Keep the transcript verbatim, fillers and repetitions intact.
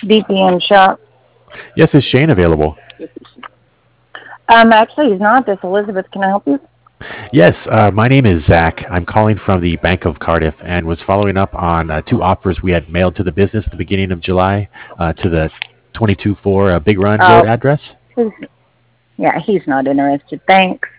D P M shop. Yes, is Shane available? Um, actually, he's not. This Elizabeth. Can I help you? Yes, uh, my name is Zach. I'm calling from the Bank of Cardiff and was following up on uh, two offers we had mailed to the business at the beginning of July uh, to the twenty-two four uh, Big Run Road Oh, address. he's, yeah, he's not interested. Thanks.